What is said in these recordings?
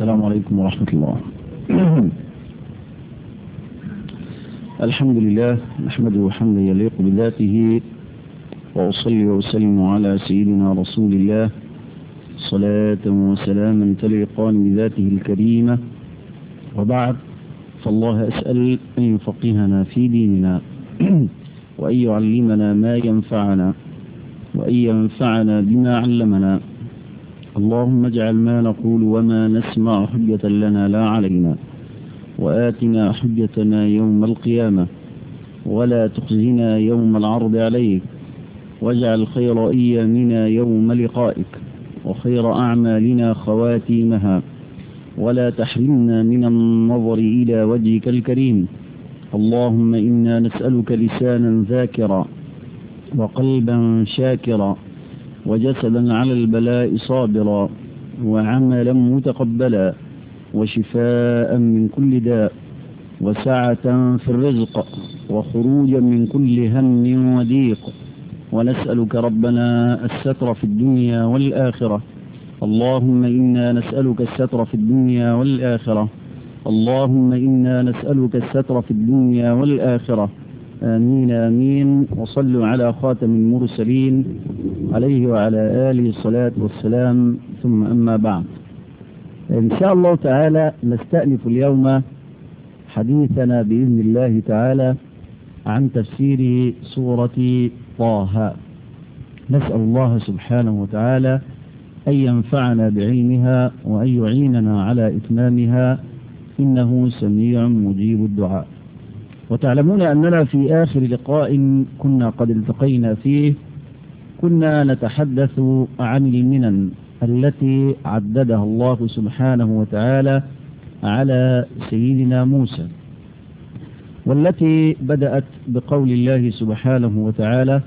السلام عليكم ورحمة الله. الحمد لله نحمده حمدا يليق بذاته، وأصلي وأسلم على سيدنا رسول الله صلاة وسلاما تليقان بذاته الكريمة، وبعد، فالله أسأل أن يفقهنا في ديننا وأن يعلمنا ما ينفعنا وأن ينفعنا بما علمنا. اللهم اجعل ما نقول وما نسمع حجة لنا لا علينا، وآتنا حجتنا يوم القيامة ولا تخزنا يوم العرض عليك، واجعل خير أيامنا يوم لقائك وخير أعمالنا خواتيمها، ولا تحرمنا من النظر إلى وجهك الكريم. اللهم إنا نسألك لسانا ذاكرا وقلبا شاكرا وجسدا على البلاء صابرا وعملا متقبلا وشفاء من كل داء وسعة في الرزق وخروجا من كل هم وضيق، ونسألك ربنا الستر في الدنيا والآخرة. اللهم إنا نسألك الستر في الدنيا والآخرة. اللهم إنا نسألك الستر في الدنيا والآخرة. آمين آمين. وصلوا على خاتم المرسلين عليه وعلى آله الصلاة والسلام، ثم أما بعد. إن شاء الله تعالى نستأنف اليوم حديثنا بإذن الله تعالى عن تفسير سورة طه. نسأل الله سبحانه وتعالى أن ينفعنا بعلمها وأن يعيننا على إتمامها، إنه سميع مجيب الدعاء. وتعلمون أننا في آخر لقاء كنا قد التقينا فيه كنا نتحدث عن المنن التي عددها الله سبحانه وتعالى على سيدنا موسى، والتي بدأت بقول الله سبحانه وتعالى: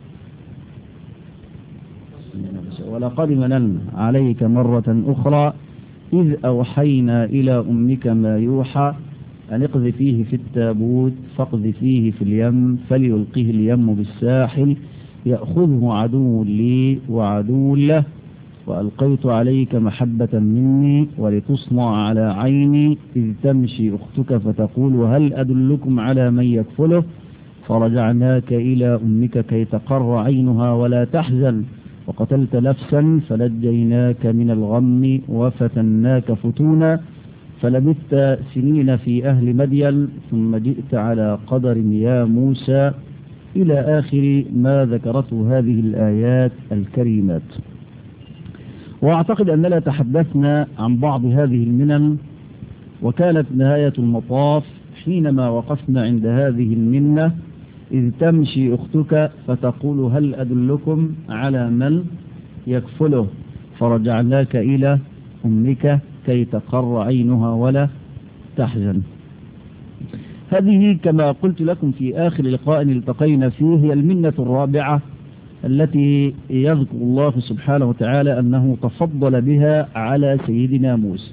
ولقد مننا عليك مرة أخرى إذ أوحينا إلى أمك ما يوحى أن اقذفيه في التابوت فاقذفيه في اليم فليلقه اليم بالساحل يأخذه عدو لي وعدو له وألقيت عليك محبة مني ولتصنع على عيني إذ تمشي أختك فتقول هل أدلكم على من يكفله فرجعناك إلى أمك كي تقر عينها ولا تحزن وقتلت نفسا فنجيناك من الغم وفتناك فتونا فلبثت سنين في أهل مدين ثم جئت على قدر يا موسى، إلى آخر ما ذكرته هذه الآيات الكريمات. وأعتقد أننا تحدثنا عن بعض هذه المنن، وكانت نهاية المطاف حينما وقفنا عند هذه المنة: إذ تمشي أختك فتقول هل أدلكم على من يكفله فرجعناك إلى أمك كي تقر عينها ولا تحزن. هذه كما قلت لكم في آخر لقاء التقينا فيه هي المنة الرابعة التي يذكر الله سبحانه وتعالى أنه تفضل بها على سيدنا موسى.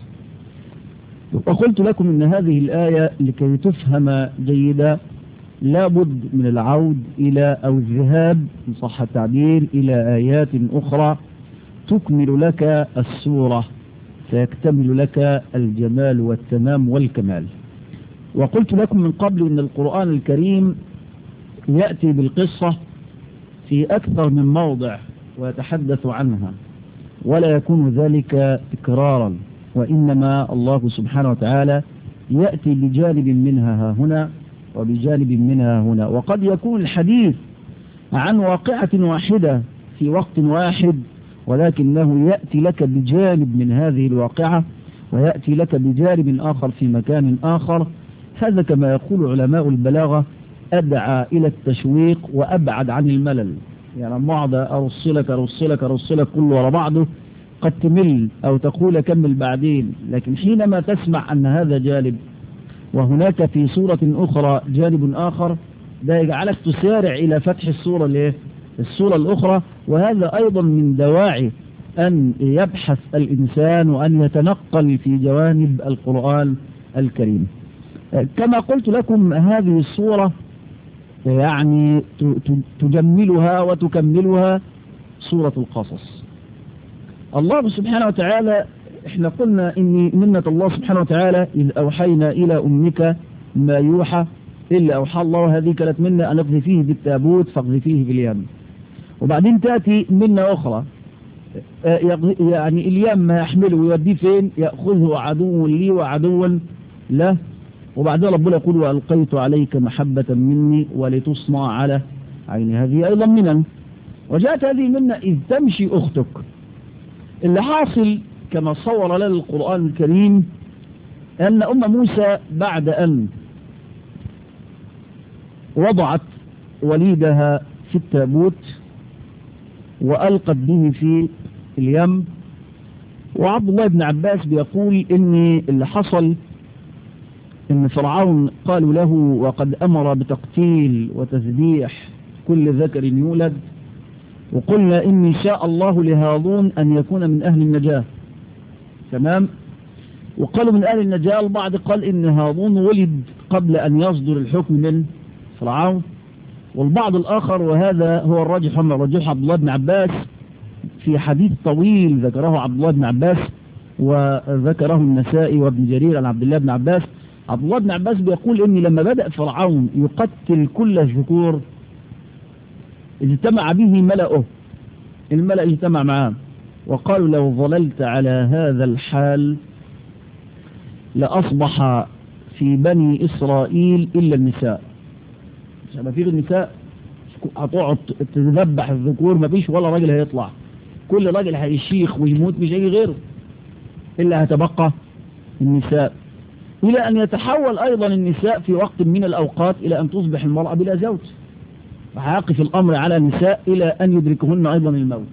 وقلت لكم أن هذه الآية لكي تفهم جيدا لابد من العود إلى أو الذهاب إن صح التعبير إلى آيات أخرى تكمل لك السورة، فيكتمل لك الجمال والتمام والكمال. وقلت لكم من قبل أن القرآن الكريم يأتي بالقصة في أكثر من موضع ويتحدث عنها، ولا يكون ذلك تكرارا، وإنما الله سبحانه وتعالى يأتي بجانب منها ها هنا وبجانب منها هنا. وقد يكون الحديث عن واقعة واحدة في وقت واحد، ولكنه يأتي لك بجانب من هذه الواقعة ويأتي لك بجانب آخر في مكان آخر. هذا كما يقول علماء البلاغة أدعى إلى التشويق وأبعد عن الملل. يعني بعض أرسلك كله ورا بعضه قد تمل أو تقول كمل بعدين، لكن حينما تسمع أن هذا جانب وهناك في سورة أخرى جانب آخر، ده يجعلك تسارع إلى فتح السورة الأخرى. وهذا أيضا من دواعي أن يبحث الإنسان وأن يتنقل في جوانب القرآن الكريم. كما قلت لكم هذه السورة يعني تجملها وتكملها سورة القصص. الله سبحانه وتعالى احنا قلنا ان منة الله سبحانه وتعالى إذ أوحينا إلى أمك ما يوحى إلا أوحى الله، هذه كانت منة أن اقذفيه في التابوت فاقذفيه في اليم. وبعدين تأتي منة أخرى، يعني اليم ما يحمله ويوديه فين؟ يأخذه عدو لي وعدو له. وبعدين ربنا يقول وألقيت عليك محبة مني ولتصنع على عيني، هذه أيضا منن. وجاءت هذه منة إذ تمشي أختك. اللي حاصل كما صور لنا القرآن الكريم أن أم موسى بعد أن وضعت وليدها في التابوت وألقت به في اليم، وعبد الله بن عباس بيقول إن اللي حصل إن فرعون قالوا له وقد أمر بتقتيل وتذبيح كل ذكر يولد، وقلنا إن شاء الله لهارون أن يكون من أهل النجاة. تمام. وقالوا من أهل النجاة، البعض قال إن هارون ولد قبل أن يصدر الحكم من فرعون، والبعض الآخر وهذا هو الراجح من رجح عبد الله بن عباس في حديث طويل ذكره عبد الله بن عباس وذكره النسائي وابن جرير عن عبد الله بن عباس. عبد الله بن عباس بيقول إن لما بدأ فرعون يقتل كل الذكور اجتمع به ملأه، الملأ اجتمع معاه وقالوا لو ظللت على هذا الحال لأصبح في بني إسرائيل إلا النساء. ما فيه النساء هتقعد تذبح الذكور، ما فيش ولا راجل هيطلع، كل راجل هيشيخ ويموت مش هيجي غيره إلا هتبقى النساء، إلى أن يتحول أيضا النساء في وقت من الأوقات إلى أن تصبح المرأة بلا زوج، فهيقف الأمر على النساء إلى أن يدركهن أيضا الموت.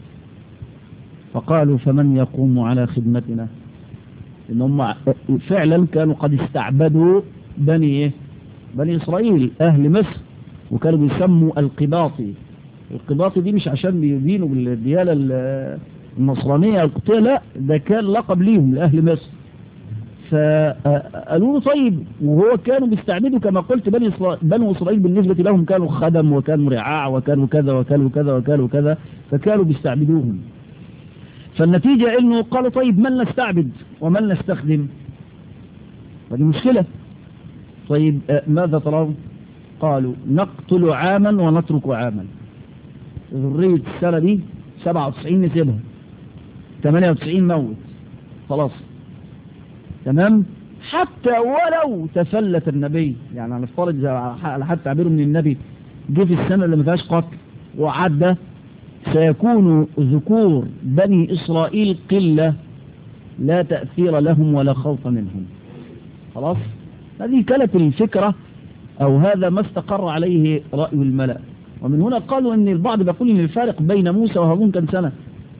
فقالوا فمن يقوم على خدمتنا؟ إنهم فعلا كانوا قد استعبدوا بني إسرائيل أهل مصر، وكانوا بيسموا القباطي. القباطي دي مش عشان بيدينوا بالديانة النصرانية القبطية، لا، ده كان لقب ليهم لأهل مصر. فقالوا له طيب، وهو كانوا بيستعبدوا كما قلت بنو إسرائيل بالنسبة لهم كانوا خدم وكانوا رعاع وكانوا كذا وكانوا كذا وكانوا كذا، فكانوا بيستعبدوهم. فالنتيجة انه قالوا طيب من نستعبد ومن نستخدم؟ هذه مشكلة. طيب ماذا ترون؟ قالوا نقتل عاما ونترك عاما. ذرية السنة دي 97 نسيبها، 98 موت خلاص. تمام. حتى ولو تفلت النبي، يعني هنفترض على حد تعبيره من النبي جه في السنة اللي ما فيهاش قتل وعدى، سيكون ذكور بني إسرائيل قلة لا تأثير لهم ولا خوف منهم. خلاص. هذه كانت الفكرة، أو هذا ما استقر عليه رأي الملأ. ومن هنا قالوا أن البعض بيقول أن الفارق بين موسى وهارون كان سنة،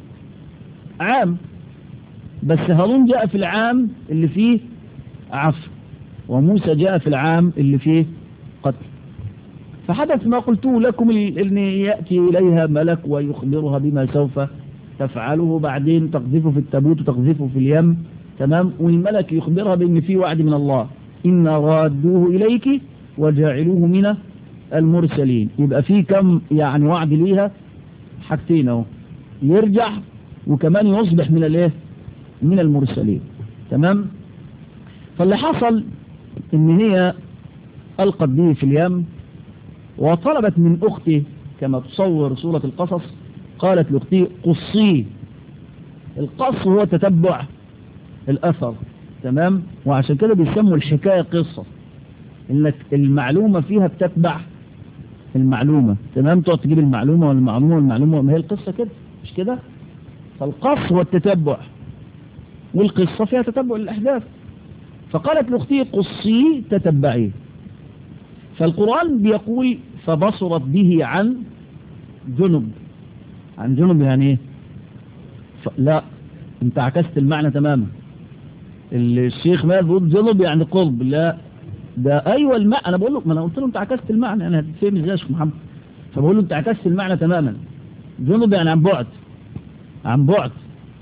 عام، بس هارون جاء في العام اللي فيه عفو، وموسى جاء في العام اللي فيه قتل. فحدث ما قلته لكم، أن يأتي إليها ملك ويخبرها بما سوف تفعله، بعدين تقذفه في التابوت وتقذفه في اليم. تمام. والملك يخبرها بأن في وعد من الله، إن رادوه إليك وجاعلوه من المرسلين. يبقى في كم يعني وعد ليها؟ حاجتين اهو، يرجع وكمان يصبح من الايه؟ من المرسلين. تمام. فاللي حصل ان هي ألقت به في اليم، وطلبت من أختي كما تصور سورة القصص، قالت لأختي قصيه. القص هو تتبع الأثر. تمام. وعشان كده بيسموا الحكاية قصة، انك المعلومة فيها بتتبع المعلومة. تمام. تقعد تجيب المعلومة والمعلومة، ما هي القصة كده مش كده؟ فالقص هو التتبع، والقصة فيها تتبع الأحداث. فقالت لأختي قصي تتبعيه. فالقرآن بيقول فبصرت به عن جنب. عن جنب يعني ايه؟ لا، انت عكست المعنى تماما. الشيخ مال بيقول جنب يعني قرب، لا ده ايوه المعنى. انا بقول له، ما انا قلت له انت عكست المعنى، انا هتفهم ازاي يا شيخ محمد؟ فبقول له انت عكست المعنى تماما. جنب يعني عن بعد، عن بعد،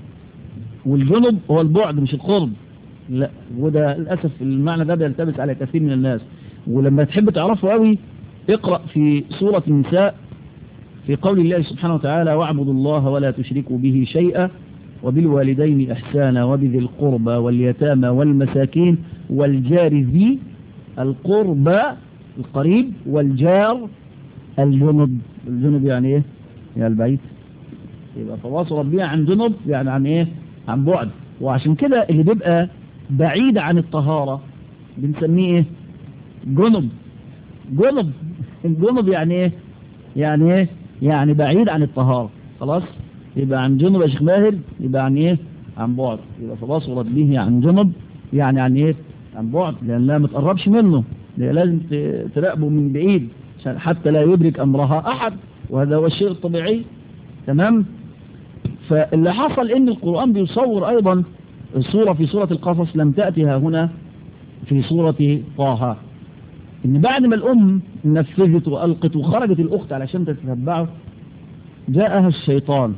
والجنب هو البعد مش القرب. لا، وده للاسف المعنى ده بيلتبس على كثير من الناس. ولما تحب تعرفه قوي اقرأ في سورة النساء في قول الله سبحانه وتعالى واعبدوا الله ولا تشركوا به شيئا وبالوالدين إحسانا وبذي القربى واليتامى والمساكين والجار ذي القربى القريب والجار الجنب. الجنب يعني ايه؟ يعني البعيد. يبقى تواصل ربنا عن جنب يعني عن ايه؟ عن بعد. وعشان كده اللي بيبقى بعيد عن الطهارة بنسميه ايه؟ جنب. جنب. الجنب يعني ايه؟ يعني ايه؟ يعني بعيد عن الطهارة. خلاص؟ يبقى عن جنب يا شيخ ماهر يبقى عن ايه؟ عن بعد. يبقى تواصل به عن جنب يعني عن ايه؟ عن بعد، لان لا متقربش منه، لازم تراقبه من بعيد حتى لا يدرك امرها احد، وهذا هو الشيء الطبيعي. تمام. فاللي حصل ان القرآن بيصور ايضا الصورة في سورة القصص لم تأتها هنا في سورة طه، ان بعد ما الام نفذت والقت وخرجت الاخت علشان تتتبعه جاءها الشيطان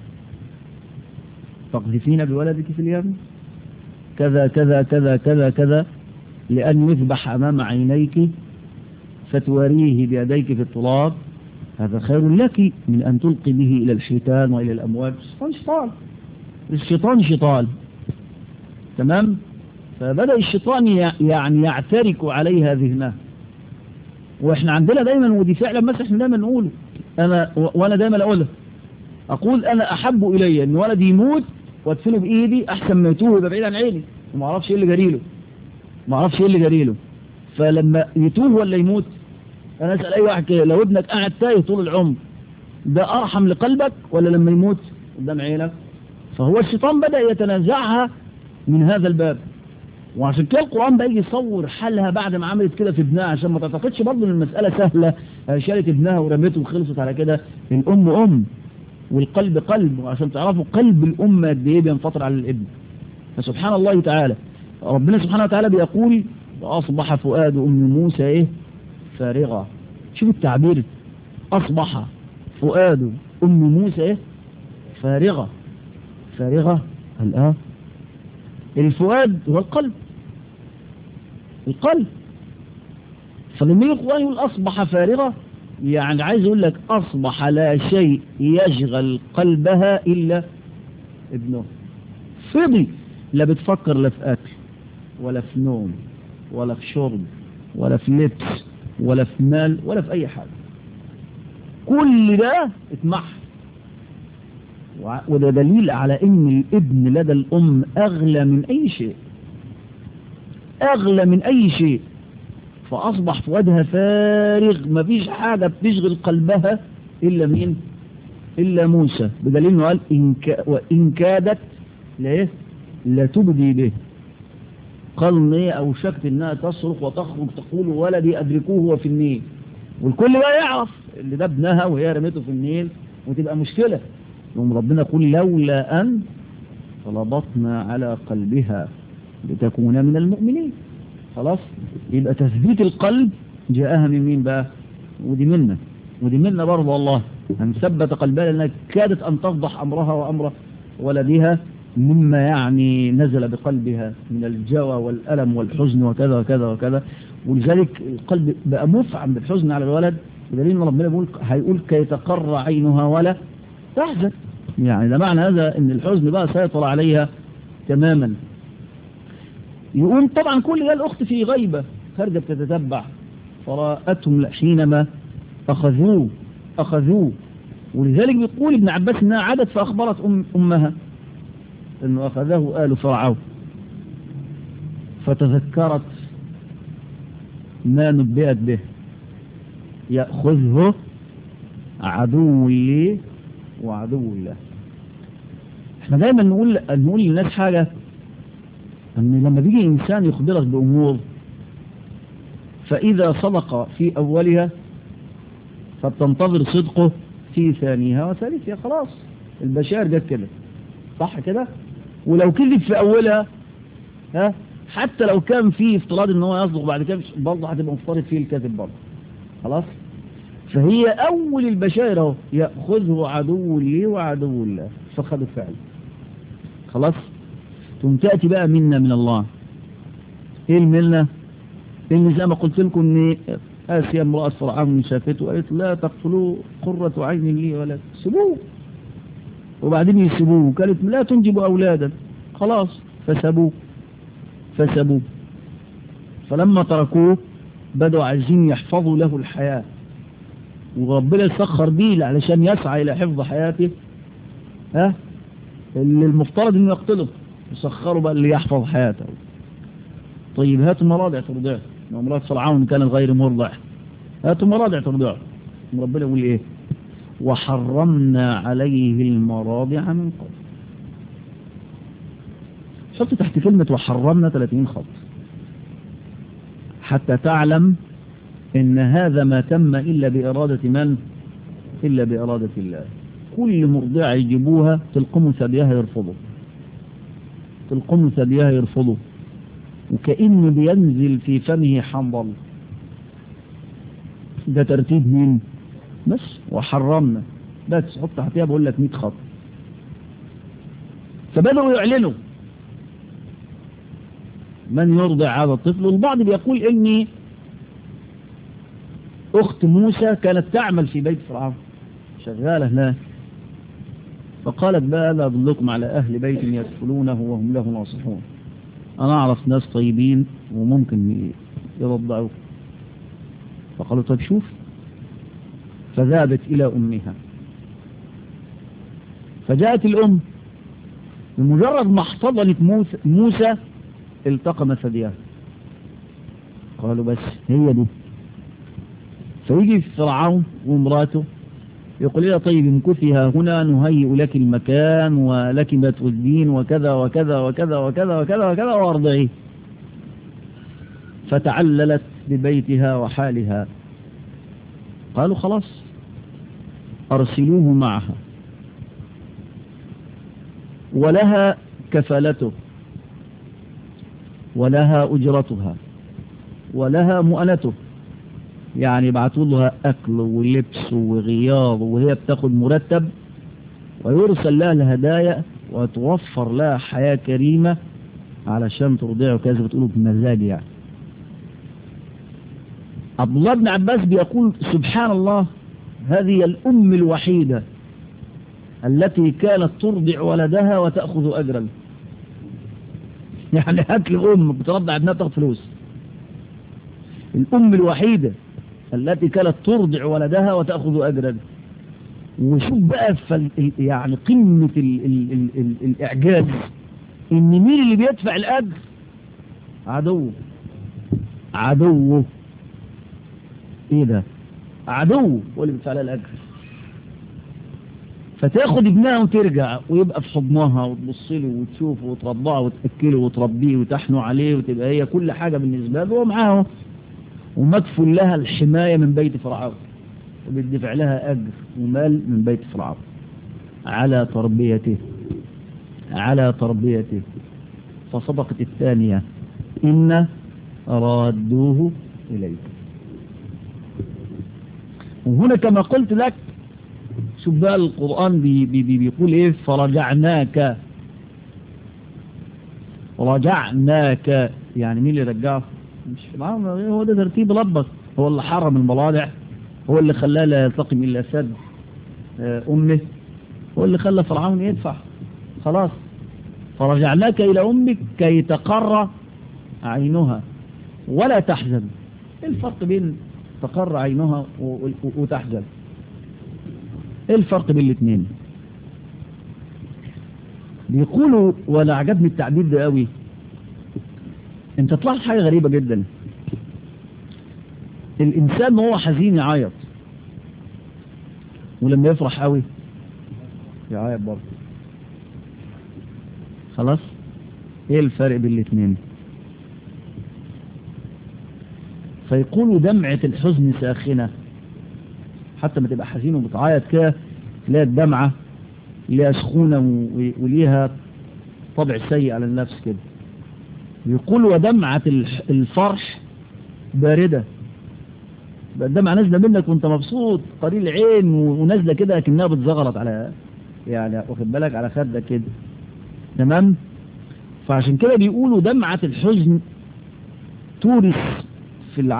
تقذفين بولدك في اليم كذا كذا كذا كذا كذا لأن يذبح أمام عينيك فتوريه بيديك في التراب، هذا خير لك من أن تلقي به إلى الشيطان وإلى الأموات. الشيطان شيطان. تمام. فبدأ الشيطان يعني يعترك عليها ذهنها. وإحنا عندنا دايما، ودي فعلا مثلا إحنا دايما نقوله، وأنا دايما أقول أنا أحب إلي أن ولدي يموت وادفنه بإيدي أحسن ما يتوه يبقى بعيد عن عيني وما أعرفش إيه اللي جريله. فلما يتوه ولا يموت، أنا أسأل أي واحد كده، لو ابنك قاعد تايه طول العمر ده أرحم لقلبك ولا لما يموت قدام عينك؟ فهو الشيطان بدأ يتنازعها من هذا الباب. وعشان كده القرآن بقى يصور حالها بعد ما عملت كده في ابنها، عشان ما تعتقدش برضه ان المسألة سهلة، شالت ابنها ورمته وخلصت على كده. الأم أم والقلب قلب، وعشان تعرفوا قلب الأم قد ايه بينفطر على الابن. فسبحان الله تعالى ربنا سبحانه وتعالى بيقول وأصبح فؤاد أم موسى ايه؟ فارغة. شوف التعبير، أصبح فؤاد أم موسى ايه؟ فارغة. فارغة الآن الفؤاد هو القلب. فلما القرآن يقول أصبح فارغة يعني عايز يقول لك أصبح لا شيء يشغل قلبها إلا ابنه. فضي، لا بتفكر لا في أكل ولا في نوم ولا في شرب ولا في لبس ولا في مال ولا في أي حاجة. كل ده اتمحى. وده دليل على ان الابن لدى الام اغلى من اي شيء. فاصبح فؤادها فارغ، مفيش حاجة بتشغل قلبها الا مين؟ الا موسى. بدليل انه قال وان كادت لا تبدي به. قال ايه؟ او شكت انها تصرخ وتخرج تقول ولدي ادركوه وفي النيل، والكل بقى يعرف اللي ده ابنها وهي رميته في النيل وتبقى مشكلة. يوم ربنا يقول لولا أن ربطنا على قلبها لتكون من المؤمنين. خلاص. يبقى تثبيت القلب جاءها من مين بقى؟ ودي منا برضه والله أن ثبت قلبها، لأنها كادت أن تفضح أمرها وأمر ولدها مما يعني نزل بقلبها من الجوى والألم والحزن وكذا وكذا وكذا. ولذلك القلب بقى مفعم بالحزن على الولد، بدليل ان ربنا هيقول كي تقر عينها ولا تحزن. يعني ده معنى هذا ان الحزن بقى سيطر عليها تماما. يقول طبعا كل ده الاخت في غيبة خارجة تتتبع، فرأتهم حينما اخذوه. ولذلك بيقول ابن عباس انها عادت فاخبرت امها انه اخذه آل فرعون، فتذكرت ما نبئت به، يأخذه عدو لي وعدو الله. احنا دايما نقول للناس حاجة، ان لما بيجي انسان يخبرك بامور فاذا صدق في اولها فبتنتظر صدقه في ثانيها وثالثها. خلاص البشائر جت كده، صح كده؟ ولو كذب في اولها حتى لو كان فيه افتراض ان هو يصدق بعد كده برضه هتبقى مفترض فيه الكذب برضه. خلاص. فهي اول البشائر اهو، ياخذه عدو لي وعدو الله، فخذ الفعل. خلاص. ثم تاتي بقى منا من الله. ايه المنه؟ ان زي ما قلت لكم ان آسيا امرأة فرعون شافته وقالت لا تقتلوه قرة عين لي ولا سيبوه. وبعدين يسيبوه، كانت لا تنجب أولادا، خلاص فسابوه. فلما تركوه بدأوا عايزين يحفظوا له الحياة، وربنا يسخر بيه علشان يسعى إلى حفظ حياته اللي المفترض إنه يقتله، يسخروا بقى اللي يحفظ حياته. طيب هاتوا مراضع ترضعه، امرأة فرعون كانت غير مرضع، هاتوا مراضع ترضعه. ربنا يقول إيه؟ وحرمنا عليه المراضع من قبل. حط تحت كلمة وحرمنا 30 خط حتى تعلم إن هذا ما تم إلا بإرادة من؟ إلا بإرادة الله. كل مرضعة يجيبوها تلقموا ثديها يرفضوا، وكأنه بينزل في فمه حنظل. ده ترتيب مين؟ بس وحرمنا، بس حط تحتها بقول لك 100 خط. فبدأوا يعلنوا من يرضع هذا الطفل. والبعض بيقول إني أخت موسى كانت تعمل في بيت فرعون، شغالة هناك، فقالت بقى لا أدلكم على أهل بيت يكفلونه وهم له ناصحون، أنا أعرف ناس طيبين وممكن يرضعوه. فقالوا طيب شوف. فذهبت إلى أمها، فجاءت الأم بمجرد ما احتضنت موسى التقم ثديها. قالوا بس هي دي. فيجي فرعون وامراته يقول لها طيب امكثي هنا نهيئ لك المكان ولك ما تردين وكذا وكذا وكذا وكذا وكذا وكذا وارضعيه. فتعللت ببيتها وحالها. قالوا خلاص أرسلوه معها، ولها كفالته ولها أجرتها ولها مؤنته، يعني يبعثوا لها أكل ولبس وغياظ وهي بتاخد مرتب، ويرسل لها الهدايا وتوفر لها حياة كريمة علشان ترضعه كذا بتقولوا بمزاج. يعني عبد الله بن عباس بيقول سبحان الله، هذه الأم الوحيدة التي كانت ترضع ولدها وتأخذ أجرا. يعني هات لي أم بترضع ابنها تاخذ فلوس. الأم الوحيدة التي كانت ترضع ولدها وتأخذ أجرا. وشوف بقى يعني قمة الإعجاز إن مين اللي بيدفع الأجر؟ عدوه. إيه ده؟ عدوه هو اللي بيدفع لها الأجر. فتاخد ابنها وترجع ويبقى في حضنها وتبص له وتشوفه وترضعه وتأكله وتربيه وتحنه عليه وتبقى هي كل حاجة بالنسبة له ومعاه، ومدفل لها الحماية من بيت فرعون، وبيدفع لها أجر ومال من بيت فرعون على تربيته. فصدقت الثانية إن رادوه إليك. وهنا كما قلت لك شوف بقى القرآن بيقول إيه؟ فرجعناك. يعني مين اللي رجعه؟ مش فرعون، هو ده ترتيب ربك، هو اللي حرم المراضع، هو اللي خلاه لا يلتقم إلا سد أمه، هو اللي خلى فرعون يدفع. خلاص فرجعناك إلى أمك كي تقر عينها ولا تحزن. إيه الفرق بين تقر عينها وتحزن؟ إيه الفرق بين الاثنين؟ بيقولوا، ولا عجبني التعبير ده قوي، انت طلعت حاجة غريبة جدا. الإنسان وهو حزين يعيط، ولما يفرح قوي يعيط برضه. خلاص ايه الفرق بين الاثنين؟ فيقولوا دمعة الحزن ساخنة، حتى ما تبقى حزين وبتعيط كده تلاقي الدمعة ليها سخونة وليها طبع سيء على النفس كده. يقولوا ودمعة الفرح باردة، بقى الدمعة نازلة منك وانت مبسوط قليل عين ونازلة كده لكنها بتزغرط على، يعني واخد بالك، على خدك كده، تمام؟ فعشان كده بيقولوا دمعة الحزن تورث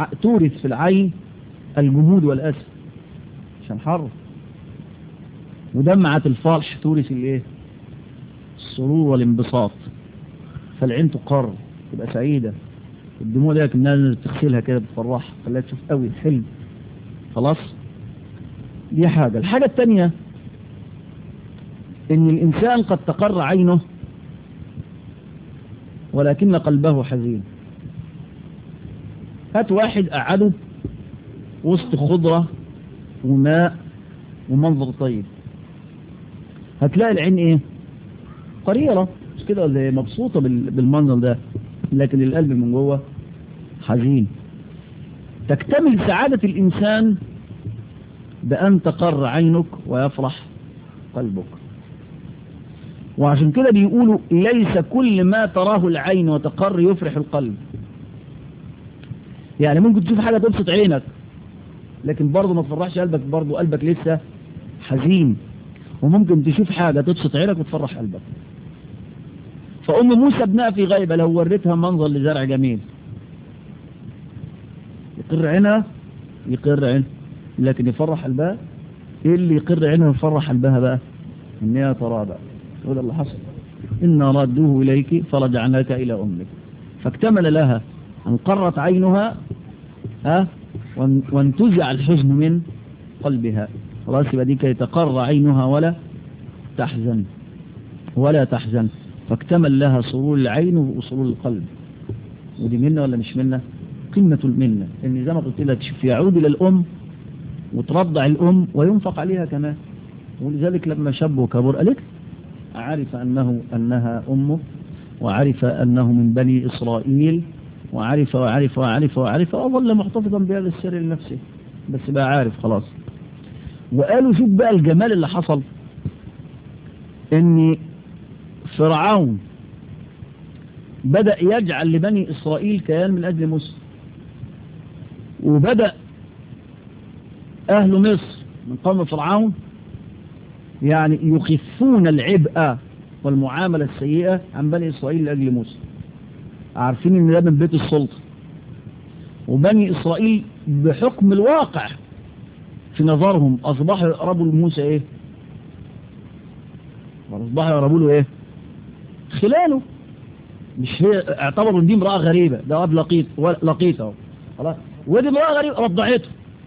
في العين الجمود والأسف، عشان حر. ودمعة الفرح تورث الايه؟ السرور والانبساط. فالعين تقر تبقى سعيدة، الدموع دي كنا تغسلها كده بتفرحها، خليها تشوف قوي حلم. خلاص، دي حاجة. الحاجة الثانية ان الانسان قد تقر عينه ولكن قلبه حزين. هات واحد قعده وسط خضرة وماء ومنظر طيب، هتلاقي العين ايه؟ قريرة مش كده، ولا مبسوطة بالمنظر ده، لكن القلب من جوه حزين. تكتمل سعادة الإنسان بأن تقر عينك ويفرح قلبك. وعشان كده بيقولوا ليس كل ما تراه العين وتقر يفرح القلب. يعني ممكن تشوف حاجة تبسط عينك لكن برضه ما تفرحش قلبك، برضه قلبك لسه حزين. وممكن تشوف حاجة تبسط عينك وتفرح قلبك. فأم موسى ابنها في غيبة لو وريتها منظر لزرع جميل يقر عينها، يقر عينها، لكن يفرح قلبها. ايه اللي يقر عينها ويفرح قلبها بقى؟ انها ترى بقى، هذا اللي حصل. إنا ردوه إليك فرجعناك إلى أمك. فاكتمل لها أن قرت عينها وانتزع الحزن من قلبها. خلاص، يبقى دي كي تقر عينها ولا تحزن، ولا تحزن. فاكتمل لها سرور العين وسرور القلب. ودي منة ولا مش منة؟ قمة المنة. إن زي ما قلت لك شوف، يعود إلى الأم وترضع الأم وينفق عليها كمان. ولذلك لما شاب وكبر قالت عرف أنها أمه، وعرف أنه من بني إسرائيل، وعرف وعرف وعرف وعرف، وظل محتفظا بهذا السر لنفسه، بس بقى عارف خلاص. وقالوا شوف بقى الجمال اللي حصل، ان فرعون بدأ يجعل لبني إسرائيل كيان من أجل موسى، وبدأ أهل مصر من قوم فرعون يعني يخفون العبء والمعاملة السيئة عن بني إسرائيل لأجل موسى، عارفين ان ده من بيت السلطة. وبني إسرائيل بحكم الواقع في نظرهم أصبحوا يقربوا لموسى ايه؟ أصبحوا يقربوا له ايه؟ خلاله. مش هي اعتبروا ان دي امرأة غريبة، ده واد لقيته خلاص، ودي امرأة غريبة رضعته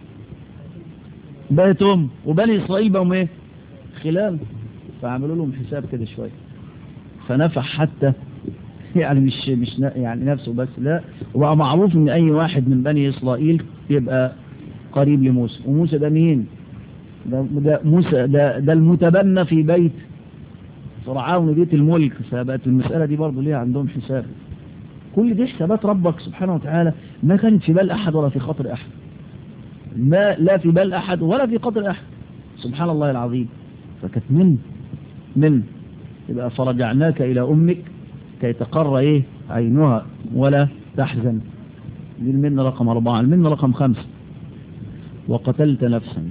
بقت أم، وبني إسرائيل بقوا ايه؟ خلال. فعملوا لهم حساب كده شوية، فنفع حتى يعني مش يعني نفسه بس، لا، وبقى معروف ان اي واحد من بني اسرائيل يبقى قريب لموسى. وموسى ده مين؟ ده موسى ده المتبنى في بيت فرعون، بيت الملك. فبقت المسألة دي برضو ليها عندهم حساب. كل دي حسابات ربك سبحانه وتعالى ما كانت في بال احد ولا في خاطر احد، ما لا في بال احد ولا في خاطر احد، سبحان الله العظيم. فكانت من يبقى فرجعناك الى امك كي تقر ايه؟ عينها ولا تحزن. دي المنة رقم 4. المنة رقم 5 وقتلت نفسا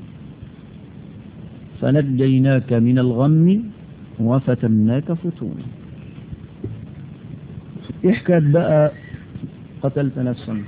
فنجيناك من الغم وفتناك فتونا. ايه حكاية بقى قتلت نفسا؟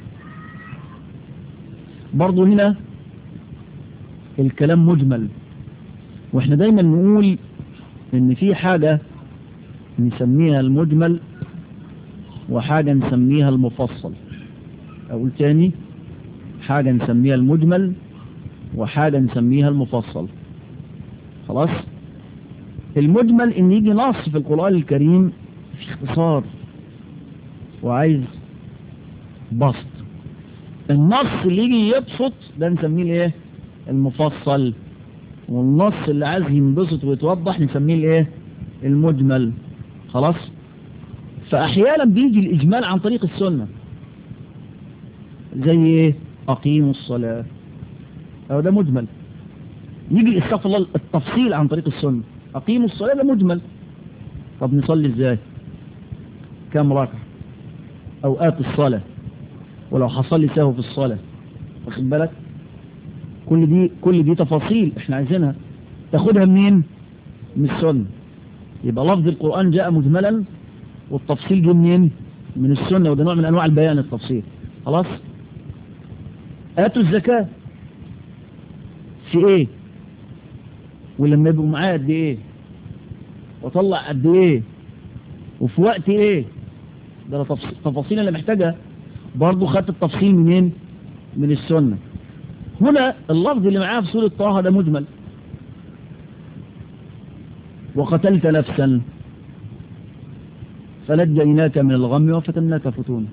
برضو هنا الكلام مجمل، واحنا دايما نقول ان في حاجة نسميها المجمل وحاجة نسميها المفصل. أقول تاني، حاجة نسميها المجمل وحاجة نسميها المفصل. خلاص، المجمل إن يجي نص في القرآن الكريم في اختصار وعايز بسط. النص اللي يجي يبسط ده نسميه الايه؟ المفصل. والنص اللي عايز ينبسط ويتوضح نسميه الايه؟ المجمل. خلاص. فأحيانا بيجي الإجمال عن طريق السنة، زي ايه؟ أقيموا الصلاة، أو ده مجمل. يجي استغفر الله التفصيل عن طريق السنة، أقيموا الصلاة ده مجمل. طب نصلي ازاي؟ كم ركعة؟ أوقات الصلاة، ولو حصل لي سهو في الصلاة، واخد بالك؟ كل دي تفاصيل احنا عايزينها تاخدها منين؟ من السنة. يبقى لفظ القرآن جاء مجملا والتفصيل جه منين؟ من السنة، وده نوع من أنواع البيان التفصيل. خلاص. آتوا الزكاة في ايه؟ ولما يبقوا معايا قد ايه، واطلع قد ايه، وفي وقت ايه. ده تفاصيل اللي محتاجها. برضو خدت التفصيل منين؟ من السنة. هنا اللفظ اللي معاه في سورة طه ده مجمل. وقتلت نفسا فنجيناك من الغم وفتناك فتونا.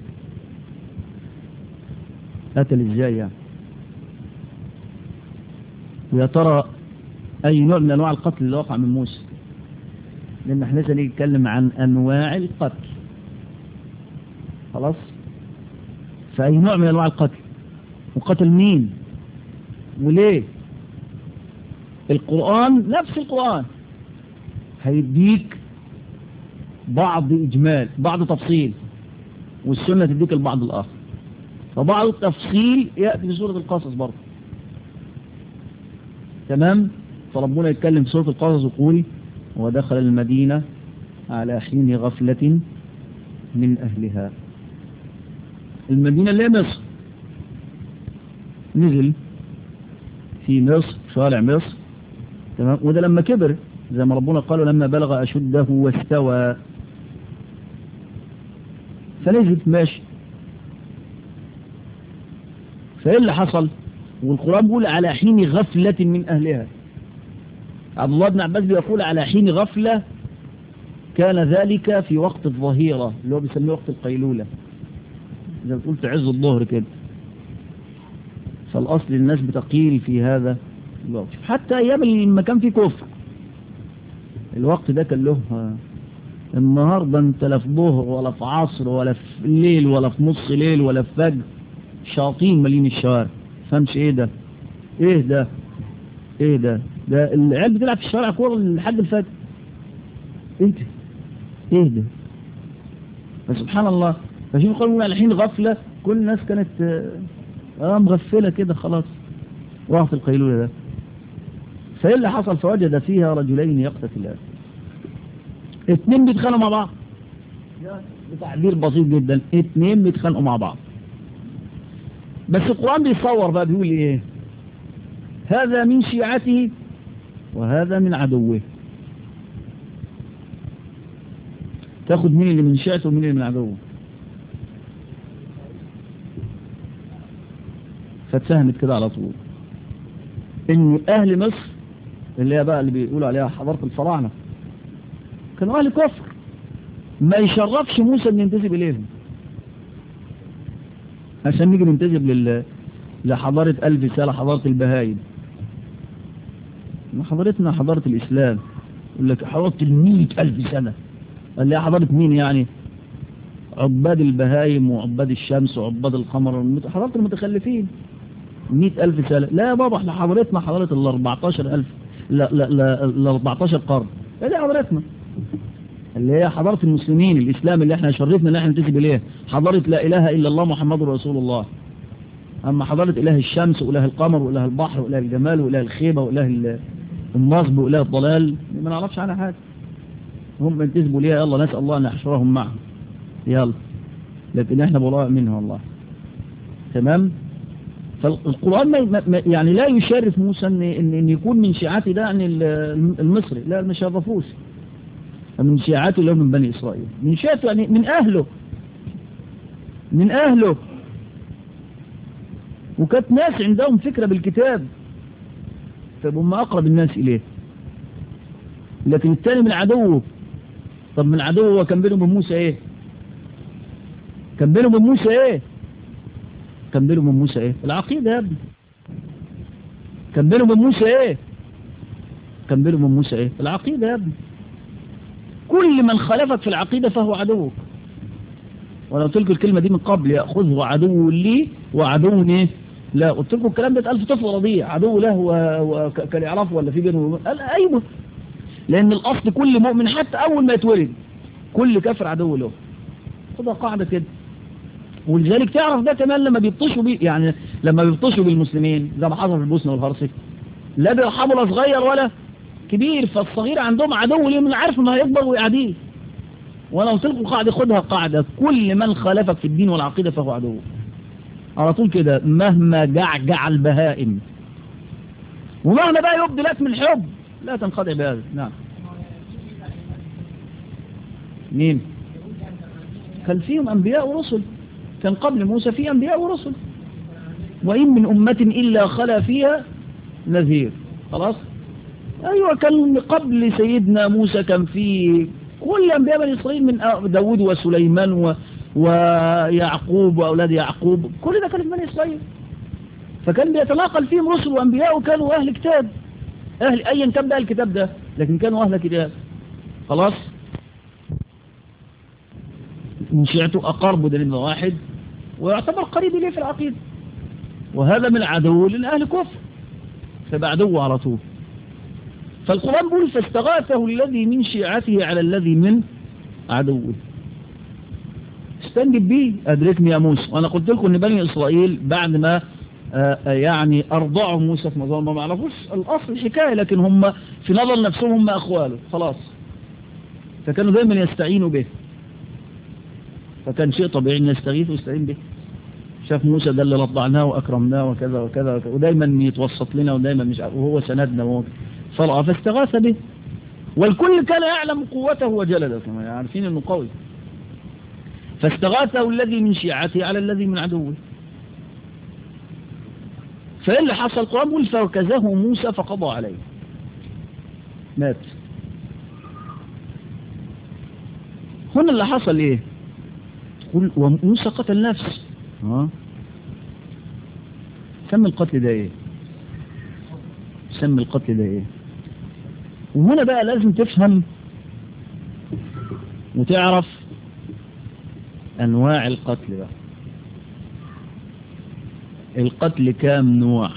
قتل ازاي يعني؟ ويا ترى اي نوع من انواع القتل اللي وقع من موسى؟ لان احنا لسه نتكلم عن انواع القتل. خلاص؟ فاي نوع من انواع القتل؟ وقتل مين؟ وليه؟ القرآن نفس القرآن هيديك بعض إجمال، بعض تفصيل، والسنة تديك البعض الآخر. فبعض التفصيل يأتي في سورة القصص برضه. تمام؟ فربنا يتكلم في سورة القصص ويقول ودخل المدينة على حين غفلة من أهلها. المدينة اللي هي مصر، نزل في مصر، شارع مصر. تمام؟ وده لما كبر زي ما ربنا قال لما بلغ أشده واستوى، فنزل ماشي. فإيه اللي حصل؟ والقرآن بيقول على حين غفلة من أهلها. عبد الله بن عباس بيقول على حين غفلة، كان ذلك في وقت الظهيرة اللي هو بيسميه وقت القيلولة، زي ما بتقول في عز الظهر كده. فالأصل الناس بتقيل في هذا الوقت. حتى أيام لما كان في كفر الوقت ده كان له. النهاردة انت لا في ظهر ولا في عصر ولا في الليل ولا في نص ليل ولا في فجر، شاطين مالين الشوارع. فهمش ايه ده؟ ايه ده؟ ايه ده؟ ده العيال بتلعب في الشوارع كورة لحد الفجر. انت ايه ده؟ فسبحان الله. فشوف قالوا على حين غفلة، كل الناس كانت مغفلة كده خلاص، وقت القيلولة ده. فايه اللي حصل؟ فوجد فيها رجلين يقتتلان، اتنين بيتخانقوا مع بعض. بتعبير بسيط جدا، اتنين بيتخانقوا مع بعض. بس القرآن بيصور بقى، بيقول ايه؟ هذا من شيعته وهذا من عدوه. تاخد مين اللي من شيعته ومين اللي من عدوه؟ فاتسهمت كده على طول ان اهل مصر اللي هي بقى اللي بيقولوا عليها حضارة الفراعنة كانوا اهل كفر، ما يشرفش موسى ان ينتسب اليهم. عشان نيجي ننتسب لحضارة 1000 سنة، حضارة البهايم. حضارتنا حضارة الإسلام، يقول لك حضارة 100,000 سنة. قال لي حضارة مين يعني؟ عباد البهايم وعباد الشمس وعباد القمر، حضارة المتخلفين. 100,000 سنة. لا يا بابا، احنا حضارتنا حضارة 14,000، لا 14 قرن. دي حضارتنا اللي هي حضارة المسلمين، الإسلام اللي احنا شرفنا ان احنا ننتسب اليه. حضارة لا إله إلا الله محمد رسول الله. أما حضارة إله الشمس وإله القمر وإله البحر وإله الجمال وإله الخيبة وإله النصب وإله الضلال، ما نعرفش عنها حاجة. هم ينتسبوا ليها، يلا نسأل الله أن يحشرهم معهم، يلا. لكن احنا براء منها والله. تمام؟ فالقرآن يعني لا يشرف موسى ان يكون من شيعته ده عن المصري، لا ما شرفوش. من شيعته اللي هم من بني إسرائيل، من شيعته يعني من أهله، من أهله. وكانت ناس عندهم فكرة بالكتاب، فهم أقرب الناس إليه. لكن الثاني من عدوه. طب من عدوه هو كان بينهم وموسى إيه؟ كان بينهم وموسى إيه؟ كان بينهم وموسى إيه؟ العقيدة يا ابني. كان بينهم وموسى إيه؟ كان بينهم وموسى إيه؟ العقيدة يا ابني. كل من خالفك في العقيدة فهو عدوك. وانا قلت لكم الكلمة دي من قبل، يأخذه عدو لي وعدو ايه؟ لا، قلت لكم الكلام ده اتقال في طفل رضيع، عدو له وكان يعرفه ولا في بينه؟ قال ايوه، لان الاصل كل مؤمن حتى اول ما يتولد كل كافر عدو له. خدها قاعدة كده. ولذلك تعرف ده كمان لما بيبطشوا يعني لما بيبطشوا بالمسلمين زي ما حصل في البوسنة والهرسك، لا بيرحموا لا صغير ولا كبير. فالصغير عندهم عدو ليه؟ من عارف ما هيكبر ويعديه. وانا قلت لكم قاعدة، خدها قاعدة، كل من خالفك في الدين والعقيدة فهو عدو على طول كده، مهما جعجع البهائم، ومهما بقى يبدي لك من حب لا تنخدع بهذا. نعم. مين؟ كان فيهم أنبياء ورسل، كان قبل موسى في أنبياء ورسل، وإن من أمة إلا خلا فيها نذير. خلاص. أيوة، كان قبل سيدنا موسى كان في كل أنبياء بني إسرائيل، من داود وسليمان ويعقوب وأولاد يعقوب، كل ده كان في بني إسرائيل. فكان بيتناقل فيهم رسل وأنبياء، وكانوا أهل كتاب، أهل أيا كان بقى الكتاب ده، لكن كانوا أهل كتاب. خلاص. إن شئت أقرب دليل واحد، ويعتبر قريب ليه في العقيدة، وهذا من عدو لأهل كفر، فبقى عدو على طول. فالقرآن بيقول فاستغاثه الذي من شيعته على الذي من عدوه. استنجد بيه أدركني يا موسى. وأنا قلت لكم أن بني إسرائيل بعد ما يعني أرضعوا موسى في مظلمة، ما عرفوش الأصل الحكاية، لكن هم في نظر نفسهم هم أخواله خلاص، فكانوا دايما يستعينوا به، فكان شيء طبيعي أن يستغيث ويستعين به. شاف موسى ده اللي رضعناه وأكرمناه وكذا وكذا، ودايما يتوسط لنا ودايما مش عارف، وهو سندنا فاستغاث به، والكل كان يعلم قوته وجلده، عارفين أنه قوي. فاستغاثه الذي من شيعته على الذي من عدوه. فإيه اللي حصل؟ القرآن يقول فوكزه موسى فقضى عليه، مات. هنا اللي حصل ايه؟ تقول وموسى قتل نفس. سمي القتل ده ايه؟ سمي القتل ده ايه؟ وهنا بقى لازم تفهم وتعرف انواع القتل بقى. القتل كام نوع؟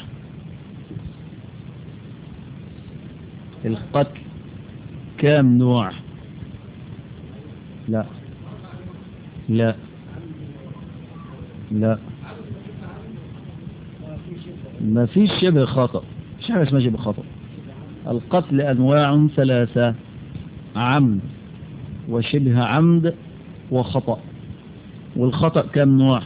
القتل كام نوع؟ لا لا لا، ما فيش شبه خطأ، مش حاجة اسمها شبه خطأ. القتل أنواع ثلاثة: عمد وشبه عمد وخطأ. والخطأ كام نوع؟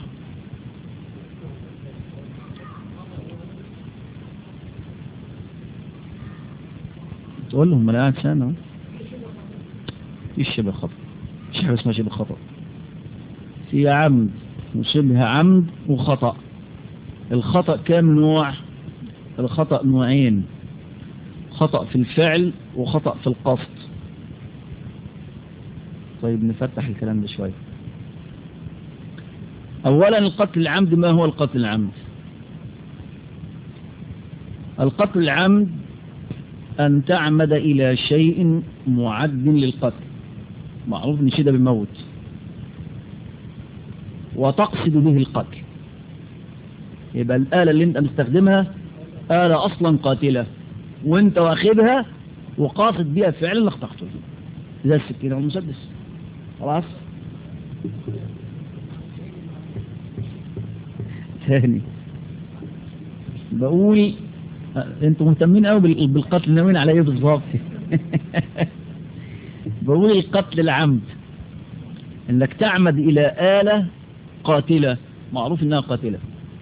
تقول لهم انا قاعد سنة. في شبه خطأ، مش حاجة اسمها شبه خطأ، في عمد وشبه عمد وخطأ. الخطأ كام نوع؟ الخطأ نوعين: خطأ في الفعل وخطأ في القصد. طيب نفتح الكلام ده شوية. أولا القتل العمد. ما هو القتل العمد؟ القتل العمد أن تعمد إلى شيء معد للقتل، معروف إن شيء ده بموت، وتقصد به القتل. يبقى الآلة اللي انت مستخدمها آلة أصلا قاتلة، وانت واخدها وقاصد بها فعلا انك تقتل، زي السكينة والمسدس. خلاص. ثاني بقول انتوا مهتمين قوي بالقتل، ناويين على ايه بالظبط؟ بقول القتل العمد انك تعمد الى آلة قاتلة، معروف انها قاتلة،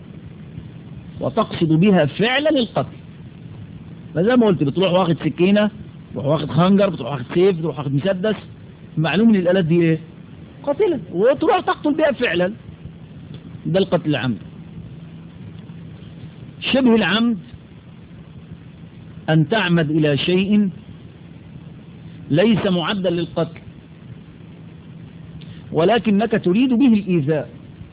وتقصد بها فعلا القتل. فزي ما قلت، بتروح واخد سكينة، بتروح واخد خنجر، بتروح واخد سيف، بتروح واخد مسدس، معلوم ان الآلات دي ايه؟ قاتلة، وتروح تقتل بها فعلا. ده القتل العمد. شبه العمد أن تعمد إلى شيء ليس معدا للقتل، ولكنك تريد به الإيذاء.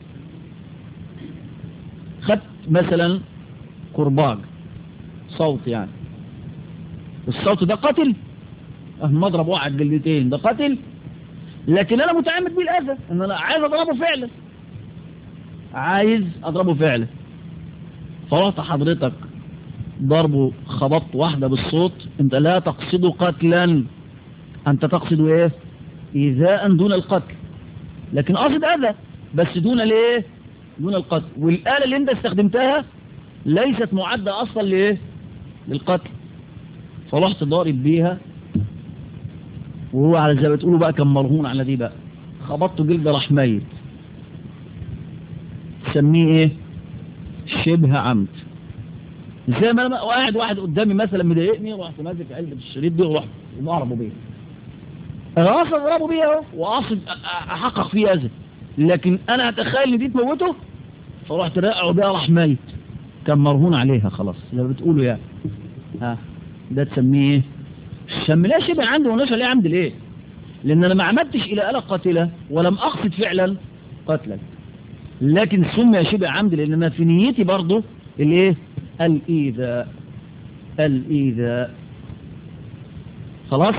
خدت مثلا كرباج، صوت يعني، الصوت ده قتل، مضرب واحد جلدتين، ده قتل، لكن أنا متعمد به الأذى، أن أنا عايز أضربه فعلا، عايز أضربه فعلا. فرحت حضرتك ضربه، خبطت واحدة بالصوت، انت لا تقصد قتلا، انت تقصد ايه؟ إيذاء دون القتل، لكن قصد أذى بس دون الايه؟ دون القتل. والآلة اللي انت استخدمتها ليست معدة اصلا لايه؟ للقتل. فرحت ضارب بيها، وهو على زي ما بتقولوا بقى كان مرهون على دي بقى، خبطته جلد راح ميت. سميه ايه؟ شبه عمد. زي ما انا قاعد واحد قدامي مثلا مضايقني، ورحت ماسك علبه الشريط دي ورحت اضربه بيه. انا اصلا اضربه بيه اهو واقصد احقق فيه اذى، لكن انا اتخيل ان دي تموته، فرحت راقعه بيها راح ميت، كان مرهون عليها خلاص زي ما بتقولوا يعني. ها ده تسميه ايه؟ سميناه شبه عمد ونشأ ليه عمد ليه؟ لان انا ما عمدتش الى آلة قاتلة ولم اقصد فعلا قتلا، لكن سمي شبه عمد لان انا في نيتي برضه الايه؟ الايذاء. الايذاء خلاص.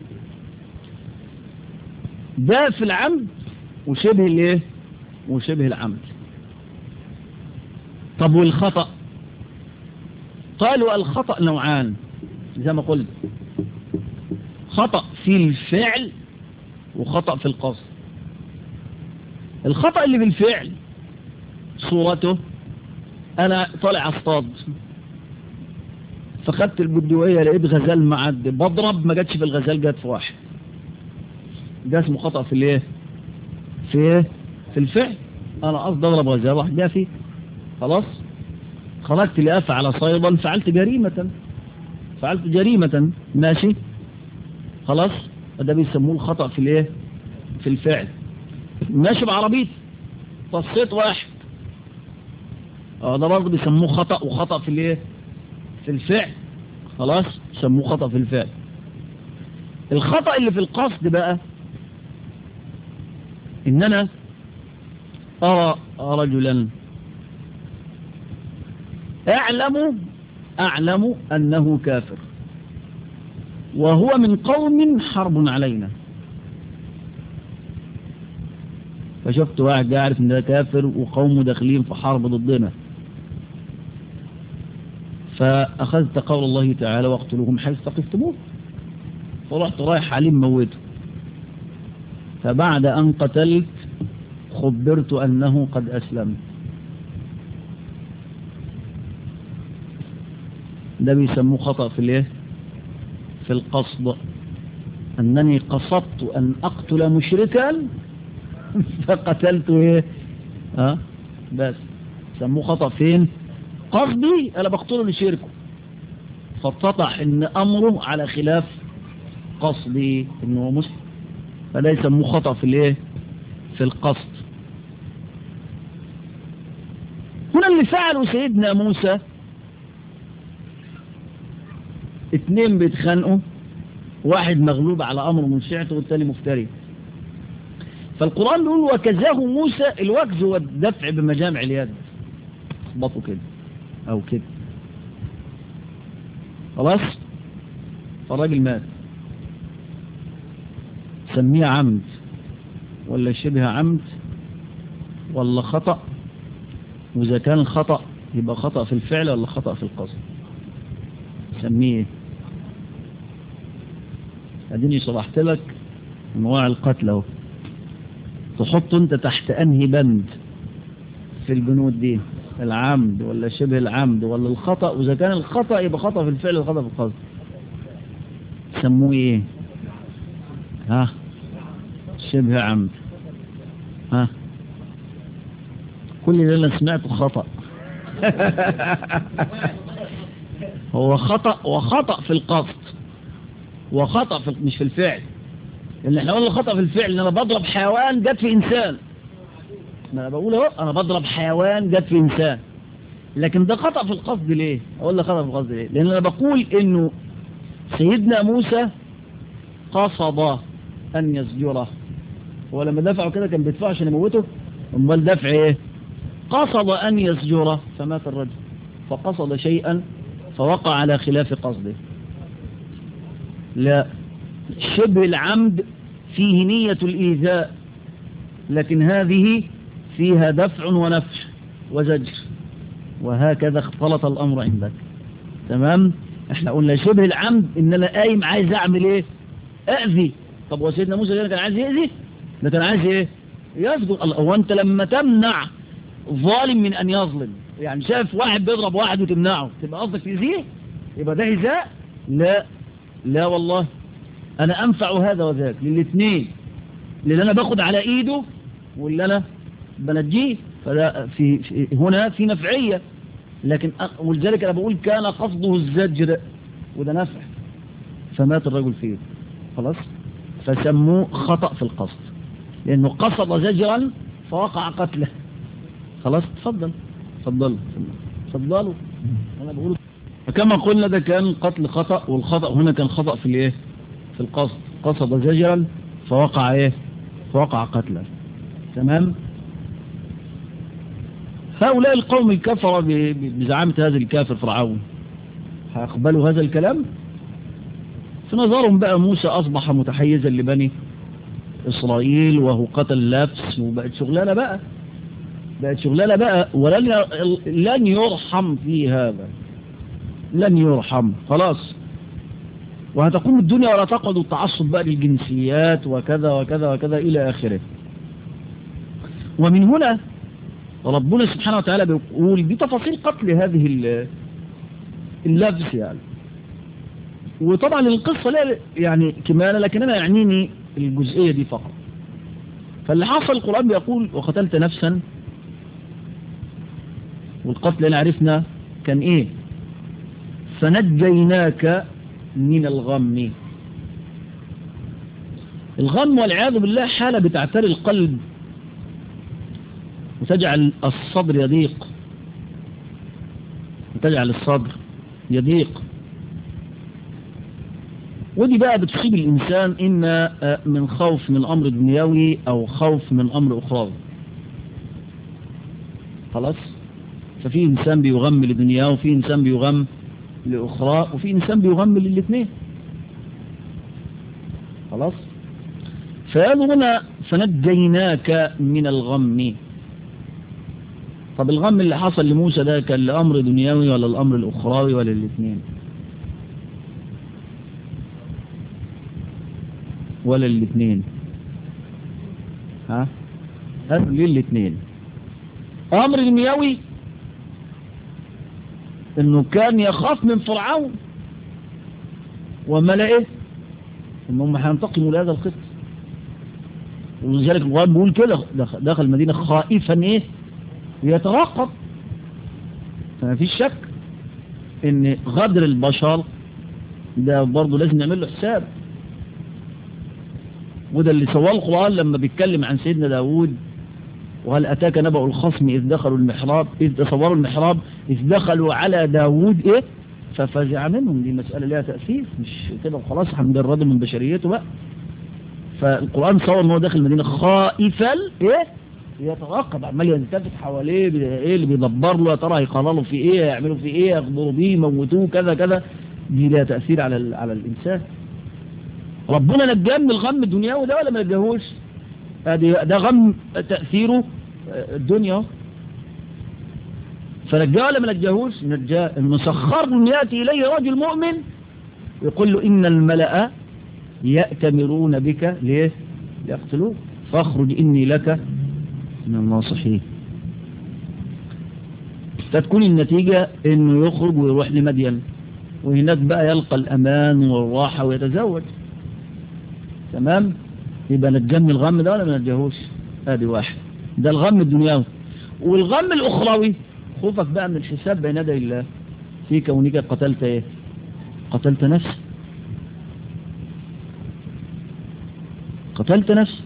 ده في العمد وشبه الايه؟ وشبه العمد. طب والخطأ؟ قالوا الخطأ نوعان زي ما قلت، خطأ في الفعل وخطأ في القصد. الخطأ اللي بالفعل صورته انا طالع اصطاد فخدت البندقية لقيت غزال معدي بضرب، ما جاتش في الغزال، جات في واحد، ده اسمه خطأ في الايه؟ في الفعل. انا قصدي اضرب غزال واحد جا فيه، خلاص خرجت لأفعل صيدا فعلت جريمة ماشي خلاص. ده بيسموه الخطأ في الايه؟ في الفعل. ماشي بعربيتي طصيت واحد، ده برضه بيسموه خطأ، وخطأ في الايه؟ في الفعل، خلاص سموه خطأ في الفعل. الخطأ اللي في القصد بقى ان انا ارى رجلا اعلم انه كافر وهو من قوم حرب علينا، فشفت واحد يعرف ان ده كافر وقومه داخلين في حرب ضدنا، فاخذت قول الله تعالى واقتلوهم حيث ثقفتموه، فرحت رايح عليه موته، فبعد ان قتلت خبرت انه قد اسلم. ده بيسموه خطأ في الايه؟ في القصد، انني قصدت ان اقتل مشركا فقتلت ايه؟ بس سموه خطأ فين؟ قصدي انا بقتله لشركه، فاتضح ان امره على خلاف قصدي انه مسلم، فده يسموه خطأ في الايه؟ في القصد. هنا اللي فعله سيدنا موسى، اتنين بيتخانقوا، واحد مغلوب على امر من شيعته والتاني مفتري، فالقرآن بيقول وكزاه موسى، الوكز هو الدفع بمجامع اليد، اخبطوا كده او كده خلاص، فالراجل مات. سميه عمد ولا شبه عمد ولا خطأ؟ واذا كان خطأ يبقى خطأ في الفعل ولا خطأ في القصد؟ سميه. اديني شرحت لك انواع القتل اهو، تحط انت تحت انهي بند في البنود دي؟ العمد ولا شبه العمد ولا الخطأ؟ واذا كان الخطأ يبقى خطأ في الفعل ولا خطأ في القصد؟ سموه ايه؟ شبه عمد. كل اللي انا سمعته خطأ هو خطأ وخطأ في القصد وخطأ في مش في الفعل، لان احنا قلنا خطأ في الفعل ان انا بضرب حيوان جت في انسان، ما انا بقول اهو انا بضرب حيوان جت في انسان، لكن ده خطأ في القصد ليه؟ اقول لك خطأ في القصد ليه؟ لان انا بقول انه سيدنا موسى قصد ان يزجره، هو لما دفعه كده كان بيدفعه عشان يموته، امال دفع ايه؟ قصد ان يزجره فمات الرجل، فقصد شيئا فوقع على خلاف قصده. لا، شبه العمد فيه نية الإيذاء، لكن هذه فيها دفع ونفع وزجر، وهكذا اختلط الأمر عندك. تمام؟ احنا قلنا شبه العمد ان انا قايم عايز اعمل ايه؟ اذي. طب وسيدنا موسى كان عايز يأذي؟ ده كان عايز ايه؟ يصدق. هو انت لما تمنع ظالم من ان يظلم، يعني شايف واحد بيضرب واحد وتمنعه، تبقى قصدك تأذيه؟ يبقى ده إيذاء؟ لا والله، انا انفع هذا وذاك للاثنين، اللي انا باخد على ايده واللي انا بنجيه، فده هنا في نفعية، لكن ولذلك أنا بقول كان قصده الزجر وده نفع، فمات الرجل فيه خلاص، فسموه خطأ في القصد لأنه قصد زجرا فوقع قتله. خلاص تفضلوا أنا بقول كما قلنا ده كان قتل خطأ، والخطأ هنا كان خطأ في الايه؟ في القصد، قصد زجرا فوقع ايه؟ فوقع قتله. تمام. هؤلاء القوم الكفر بزعامة هذا الكافر فرعون هيقبلوا هذا الكلام؟ في نظرهم بقى موسى أصبح متحيزا لبني إسرائيل وهو قتل نفس، وبقت شغلانة بقى ولن يرحم في هذا، لن يرحم خلاص. وهتقوم الدنيا ولا تقعد التعصب بقى للجنسيات وكذا وكذا وكذا إلى آخره. ومن هنا ربنا سبحانه وتعالى بيقول بتفاصيل قتل هذه اللبس يعني. وطبعا القصة لا يعني كمالة، لكن أنا يعنيني الجزئية دي فقط. فاللي حصل القرآن بيقول وقتلت نفسا، والقتل اللي عرفنا كان إيه؟ فنجيناك من الغم. الغم والعياذ بالله حالة بتعتري القلب وتجعل الصدر يضيق، وتجعل الصدر يضيق. ودي بقى بتصيب الإنسان إما من خوف من أمر دنيوي أو خوف من أمر أخرى. خلاص. ففي إنسان بيغم لدنياه، وفي إنسان بيغم لأخرى، وفي إنسان بيغم للاثنين. خلاص. فقالوا هنا فنجيناك من الغم. طب الغم اللي حصل لموسى ده كان لأمر دنيوي ولا الأمر الأخروي ولا الاثنين؟ ولا الاثنين؟ ها؟ قالوا ليه الاثنين؟ أمر دنيوي انه كان يخاف من فرعون وملئه انهم هينتقموا لهذا الخط، ولذلك القرآن بيقول كده دخل المدينة خائفا ايه؟ يترقب. فما فيش شك ان غدر البشر ده برضه لازم نعمل له حساب. وده اللي سواه القرآن لما بيتكلم عن سيدنا داود، وهل أتاك نبأ الخصم إذ دخلوا المحراب إذ تصوروا المحراب إذ دخلوا على داود إيه ففزع منهم. دي مسألة لها تأثير، مش كده وخلاص هنجرده من بشريته بقى. فالقرآن صور إن هو داخل المدينة خائفا إيه يترقب، عمال يلتفت حواليه إيه اللي بيدبر له، يا ترى هيقرروا في إيه، يعملوا في إيه، يغدروا بيه، يموتوه، كذا كذا. دي لها تأثير على الإنسان. ربنا نجاه من الغم الدنيوي ده ولا ما نجاهوش؟ ده غم تأثيره الدنيا، فنجاه ولا ما نجاهوش؟ نجاه. المسخر يأتي إليه رجل مؤمن يقول له إن الملأ يأتمرون بك ليه؟ ليقتلوك فاخرج إني لك من الناصحين. فتكون النتيجة إنه يخرج ويروح لمدين، وهناك بقى يلقى الأمان والراحة ويتزوج. تمام؟ يبقى نجاه من الغم ده ولا ما نجاهوش؟ ادي واحد. ده الغم الدنيوي. والغم الاخروي خوفك بقى من الحساب بين يدي الله في كونك قتلت ايه؟ قتلت نفس. قتلت نفس.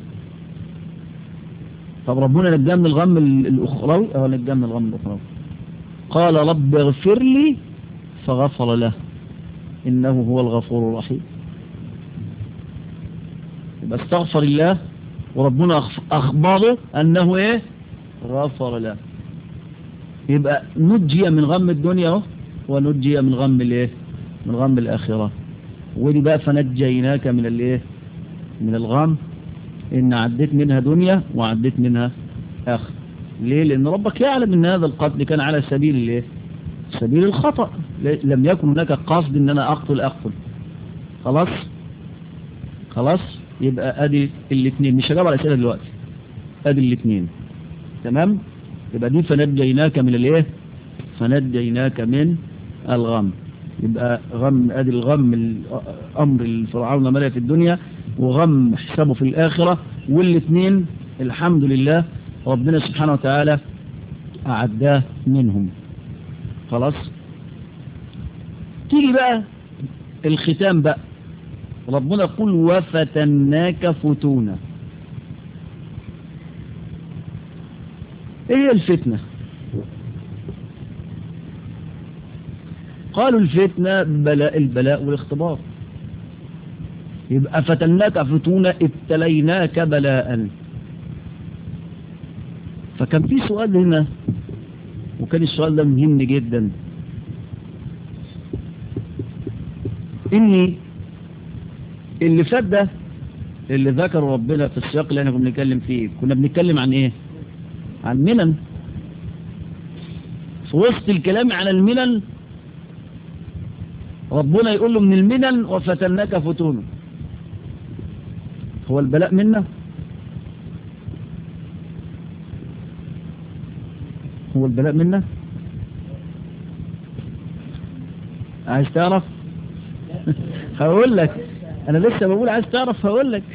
طب ربنا نجاه من الغم الاخروي او نجاه من الغم الاخروي؟ قال رب اغفر لي فغفر له انه هو الغفور الرحيم. يبقى استغفر الله وربنا أخبره أنه إيه؟ غفر له. يبقى نجي من غم الدنيا ونجي من غم الإيه؟ من غم الآخرة. ودي بقى فنجيناك من الإيه؟ من الغم، إن عديت منها دنيا وعديت منها آخر. ليه؟ لأن ربك يعلم أن هذا القتل كان على سبيل الإيه؟ سبيل الخطأ، لم يكن هناك قصد أن أنا أقتل. خلاص يبقى ادي الاثنين. مش هجاوب على الاسئله دلوقتي، ادي الاثنين. تمام. يبقى دي فنجيناك من الايه؟ فنجيناك من الغم. يبقى غم، ادي الغم امر الفرعون ملأ في الدنيا، وغم حسابه في الاخره، والاثنين الحمد لله ربنا سبحانه وتعالى اعداه منهم. خلاص. تيجي بقى الختام بقى، ربنا يقول وفتناك فتونا. ايه هي الفتنة؟ قالوا الفتنة البلاء والاختبار. يبقى فتناك فتونا، ابتليناك بلاء. فكان في سؤال هنا، وكان السؤال ده مهم جدا، اني اللي فات ده اللي ذكر ربنا في السياق اللي احنا كنا بنتكلم فيه، كنا بنتكلم عن ايه؟ عن منن. في وسط الكلام عن المنن ربنا يقول له من المنن وفتناك فتونا. هو البلاء منا؟ هو البلاء منا؟ عايز تعرف؟ هقول لك. انا لسه بقول عايز تعرف، هقول لك.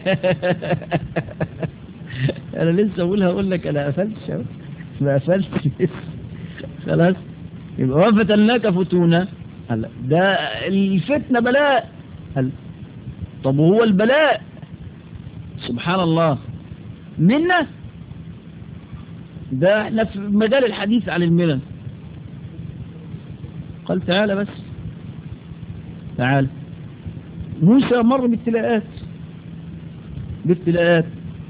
انا لسه بقول هقول لك. انا قفلتش، ما قفلتش لسه. خلاص. يبقى وفتناك فتونا. هلا ده الفتنة بلاء. هلا طب وهو البلاء سبحان الله منا؟ ده احنا في مجال الحديث عن المنن. قال تعالى بس، تعالى. موسى مر بابتلاءات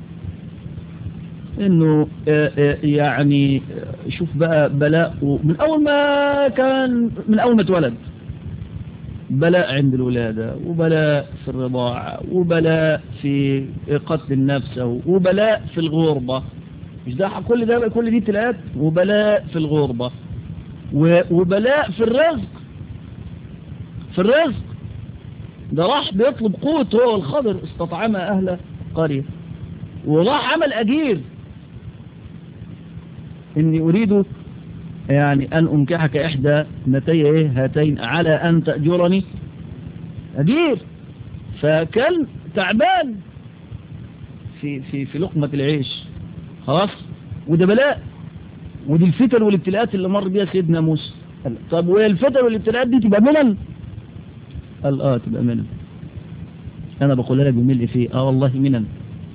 انه يعني شوف بقى بلاء من اول ما اتولد، بلاء عند الولادة، وبلاء في الرضاعة، وبلاء في قتل النفس، وبلاء في الغربة. مش ده كل دي ابتلاءات، وبلاء في الغربة، وبلاء في الرزق. ده راح بيطلب قوت هو والخضر، استطعم أهل قرية، وراح عمل أجير، إني أريد يعني أن أنكحك إحدى ابنتي هاتين على أن تأجرني أجير. فكان تعبان في لقمة العيش. خلاص. وده بلاء، ودي الفتن والابتلاءات اللي مر بيها سيدنا موسى. طب وهي الفتن والابتلاءات دي تبقى منن؟ قال تبقى منن. أنا بقول لك بملء فيه والله منن.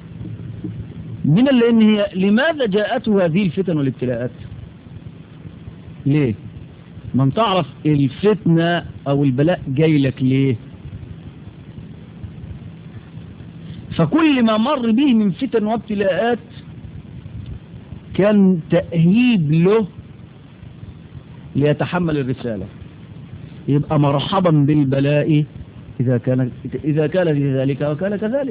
لأن هي لماذا جاءته هذه الفتن والابتلاءات؟ ليه؟ من تعرف الفتنة أو البلاء جاي لك ليه؟ فكل ما مر به من فتن وابتلاءات كان تأهيب له ليتحمل الرسالة. يبقى مرحبا بالبلاء إذا كان في ذلك وكان كذلك.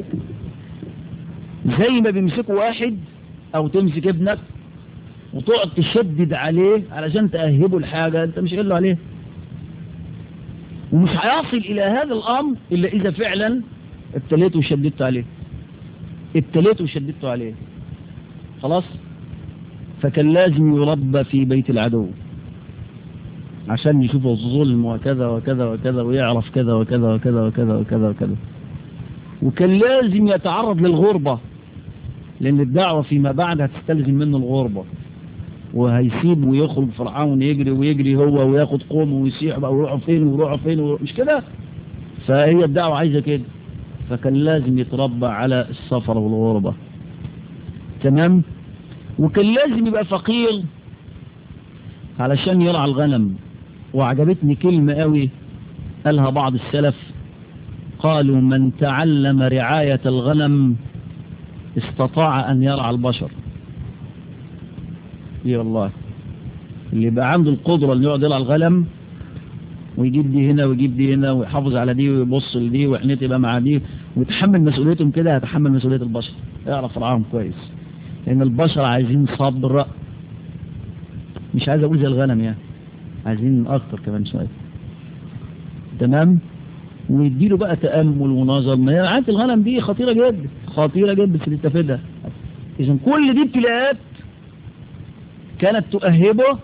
زي ما بيمسكوا واحد أو تمسك ابنك وتقعد تشدد عليه علشان تأهبه الحاجة أنت مش قايل له عليه، ومش هيصل إلى هذا الأمر إلا إذا فعلا ابتليته وشددته عليه. خلاص. فكان لازم يربى في بيت العدو عشان يشوف الظلم وكذا وكذا وكذا، ويعرف كذا وكذا وكذا وكذا وكذا وكذا. وكان لازم يتعرض للغربة، لأن الدعوة فيما بعد هتستلزم منه الغربة، وهيسيب ويخرج فرعون يجري هو وياخد قوم ويسيح بقى ويروحوا فين مش كده. فهي الدعوة عايزة كده. فكان لازم يتربى على السفر والغربة. تمام. وكان لازم يبقى فقير علشان يرعى الغنم. وعجبتني كلمة قوي قالها بعض السلف، قالوا من تعلم رعاية الغنم استطاع أن يرعى البشر. اي والله، اللي بقى عنده القدرة اللي يقعد يرعى الغنم ويجيب دي هنا ويجيب دي هنا ويحافظ على دي ويبص لدي وعينيه تبقى مع دي ويتحمل مسؤوليتهم كده، هيتحمل مسؤولية البشر، يعرف رعاهم كويس. لأن البشر عايزين صبر، مش عايز أقول زي الغنم يعني، عايزين أكتر كمان شوية. تمام. ويديله بقى تأمل ونظر. ما هي رعاية الغنم دي خطيرة جدا في تستفيدها. إذن كل دي ابتلاءات كانت تؤهبه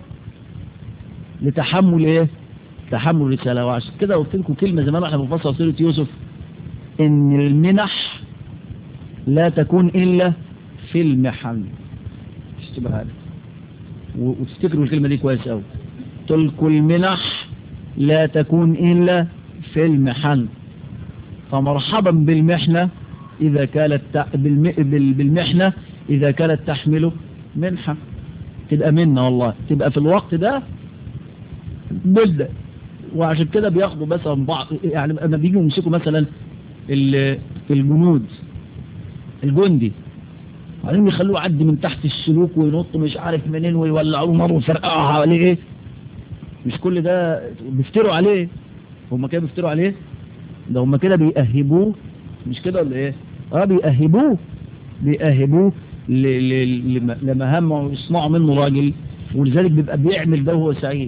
لتحمل تحمل الرسالة. وعشان كده قلت لكم كلمة زمان احنا بنفسر سورة يوسف، ان المنح لا تكون الا في المحن. اشتبه هذا وتفتكروا الكلمة دي كويس قوي. تلك المنح لا تكون إلا في المحن، فمرحبا بالمحنة إذا كانت بالمحنة إذا كانت تحمل منحة، تبقى منا والله، تبقى في الوقت ده بلدة. وعشان كده بياخدوا مثلا بعض، يعني لما بيجوا يمسكوا مثلا الجنود، الجندي بعدين يخلوه يعدي من تحت السلوك وينط مش عارف منين ويولعوه نار ويفرقعوا عليه ايه، مش كل ده بيفتروا عليه؟ هم كده بيفتروا عليه؟ ده هم كده بيأهبوه، مش كده ولا ايه؟ بيأهبوه لمهام ويصنعوا منه راجل، ولذلك بيبقى بيعمل ده وهو سعيد.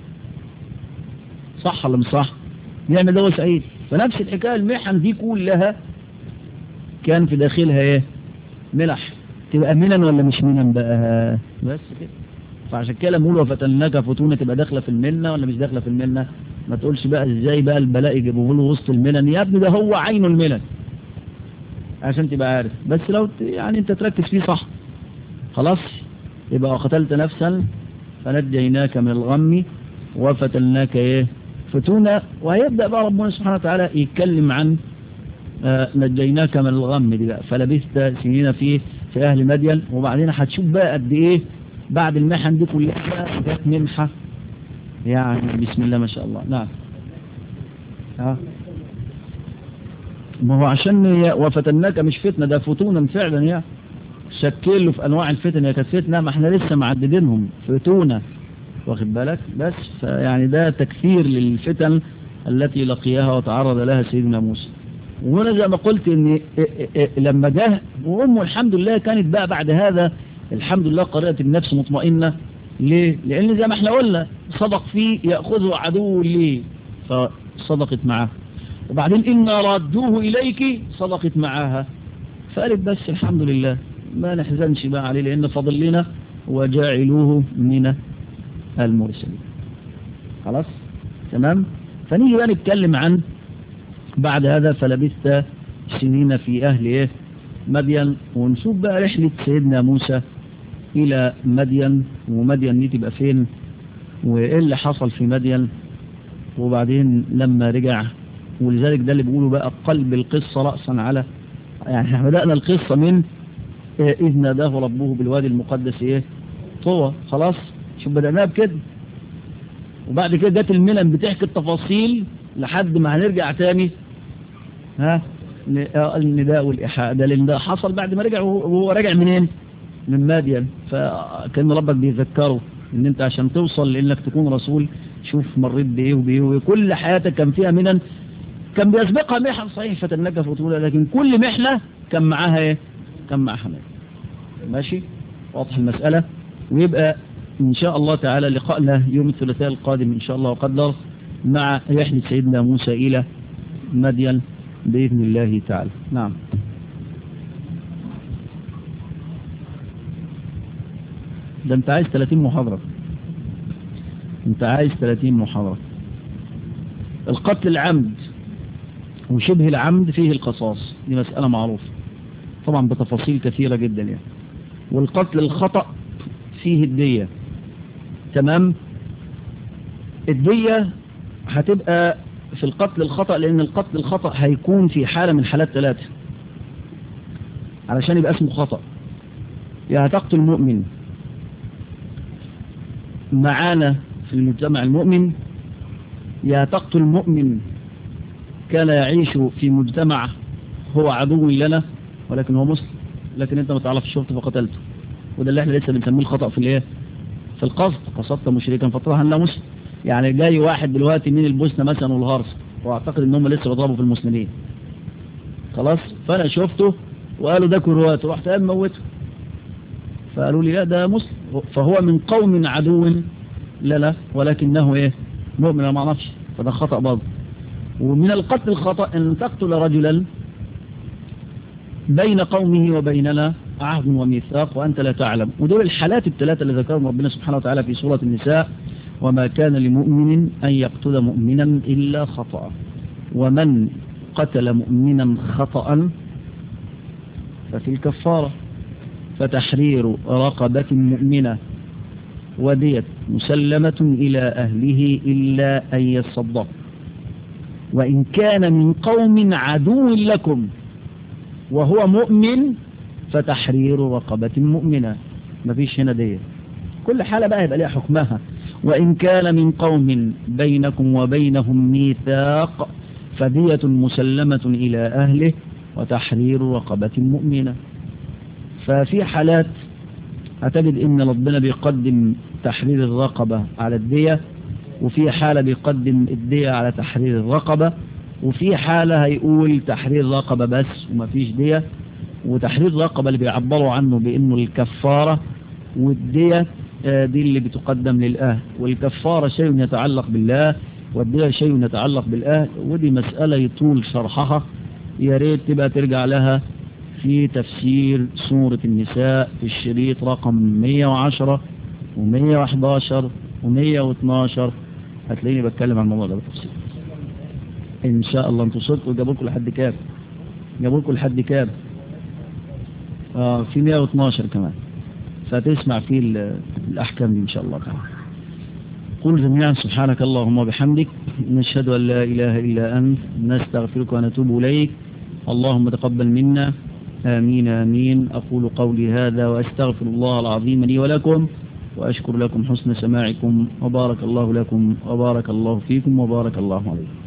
صح ولا مش صح؟ بيعمل ده وهو سعيد. فنفس الحكايه المحن دي كلها كان في داخلها ايه؟ ملح. تبقى منن ولا مش منن بقى؟ بس كده. فعشان كده لما نقول وفتناك فتونه تبقى داخله في المنه ولا مش داخله في المنه؟ ما تقولش بقى ازاي بقى البلاء يجيبوه له وسط المنن، يا ابني ده هو عين المنن عشان تبقى عارف. بس لو يعني انت تركز فيه صح خلاص يبقى وقتلت نفسا فنجيناك من الغم وفتناك ايه؟ فتونه. وهيبدأ بقى ربنا سبحانه وتعالى يتكلم عن نجيناك من الغم دي بقى، فلبثت سنين في أهل مدين. وبعدين هتشوف بقى قد ايه بعد المحن دي كلها جت منحة، يعني بسم الله ما شاء الله. نعم ما هو عشان وفتناك مش فتنة، ده فتونا فعلا، يعني شكله في أنواع الفتن، هي كانت فتنة ما احنا لسه معددينهم فتونة، واخد بالك؟ بس يعني ده تكثير للفتن التي لقيها وتعرض لها سيدنا موسى. وهنا زي ما قلت ان لما جه وامه الحمد لله كانت بقى بعد هذا الحمد لله قرأت النفس مطمئنة. ليه؟ لان زي ما احنا قلنا صدق فيه يأخذه عدو ليه، فصدقت معاه. وبعدين إنا ردوه إليك صدقت معاها، فقالت بس الحمد لله ما نحزنش بقى عليه لأن فضل لنا وجاعلوه من المرسلين. خلاص تمام. فنيجي بقى نتكلم عن بعد هذا فلبثت سنين في أهل إيه؟ مدين، ونشوف بقى رحلة سيدنا موسى إلى مدين، ومدين دي تبقى فين وإيه اللي حصل في مدين. وبعدين لما رجع، ولذلك ده اللي بيقولوا بقى قلب القصة رأسا على، يعني احنا بدأنا القصة من إذ ناداه ربه بالوادي المقدس إيه؟ طوى. خلاص شوف بدأناها بكده، وبعد كده جت الملل بتحكي التفاصيل لحد ما هنرجع تاني النداء والإيحاء ده، لأن ده حصل بعد ما رجع، وهو راجع منين؟ من مادين. فكان ربك بيذكره ان انت عشان توصل لانك تكون رسول شوف مريت بايه وبايه، وكل حياتك كان فيها منن، كان بيسبقها محن صحيح فتنك فتولى، لكن كل محنة كان معاها ايه؟ كان معاها ماشي. واضح المسألة. ويبقى ان شاء الله تعالى لقاءنا يوم الثلاثاء القادم ان شاء الله وقدر مع رحلة سيدنا موسى الى مدين بإذن الله تعالى. نعم. ده انت عايز 30 محاضرة، انت عايز 30 محاضرة. القتل العمد وشبه العمد فيه القصاص، دي مسألة معروفة طبعا بتفاصيل كثيرة جدا يعني. والقتل الخطأ فيه الدية. تمام. الدية هتبقى في القتل الخطأ، لأن القتل الخطأ هيكون في حالة من حالات ثلاثة علشان يبقى اسمه خطأ. يا هتقتل مؤمن معانا في المجتمع المؤمن، يا تقتل مؤمن كان يعيش في مجتمع هو عدو لنا ولكن هو مسلم، لكن انت ما تعرفش شفته فقتلته. وده اللي احنا لسه بنسميه الخطأ في الايه؟ في القصد. قصدت مشركا فطرها انه مسلم. يعني جاي واحد دلوقتي من البوسنة مثلا والهرس واعتقد ان هم لسه بيضربوا في المسلمين، خلاص، فانا شفته وقالوا ده كروات، رحت قام موته، فقالوا لي لا ده مسلم، فهو من قوم عدو لا ولكنه ايه؟ مؤمن، ما اعرفش، فده خطأ برضه. ومن القتل الخطأ ان تقتل رجلا بين قومه وبيننا عهد وميثاق وانت لا تعلم. ودول الحالات الثلاثة اللي ذكرهم ربنا سبحانه وتعالى في سورة النساء: وما كان لمؤمن أن يقتل مؤمنا إلا خطأ، ومن قتل مؤمنا خطأ ففي الكفارة فتحرير رقبة مؤمنة ودية مسلمة إلى أهله إلا أن يصدق، وإن كان من قوم عدو لكم وهو مؤمن فتحرير رقبة مؤمنة. مفيش هنا دية، كل حالة بقى يبقى ليها حكمها. وإن كان من قوم بينكم وبينهم ميثاق فدية مسلمة إلى أهله وتحرير رقبة مؤمنة. ففي حالات هتجد إن ربنا بيقدم تحرير الرقبة على الدية، وفي حالة بيقدم الدية على تحرير الرقبة، وفي حالة هيقول تحرير رقبة بس ومفيش دية. وتحرير الرقبة اللي بيعبروا عنه بأنه الكفارة، والدية دي اللي بتقدم للأهل، والكفارة شيء يتعلق بالله والدية شيء يتعلق بالأهل. ودي مسألة يطول شرحها، يا ريت تبقى ترجع لها في تفسير سورة النساء في الشريط رقم 110 و111 و112، هتلاقيني بتكلم عن الموضوع ده بالتفصيل إن شاء الله. انتوا صدقوا جابوا لكم لحد كام؟ جابوا لكم لحد كام؟ في 112 كمان، فتسمع فيه الأحكام دي إن شاء الله تعالى. قل جميعا سبحانك اللهم وبحمدك، نشهد أن لا إله إلا أنت، نستغفرك ونتوب إليك، اللهم تقبل منا، آمين آمين. أقول قولي هذا وأستغفر الله العظيم لي ولكم، وأشكر لكم حسن سماعكم، وبارك الله لكم وبارك الله فيكم وبارك الله عليكم.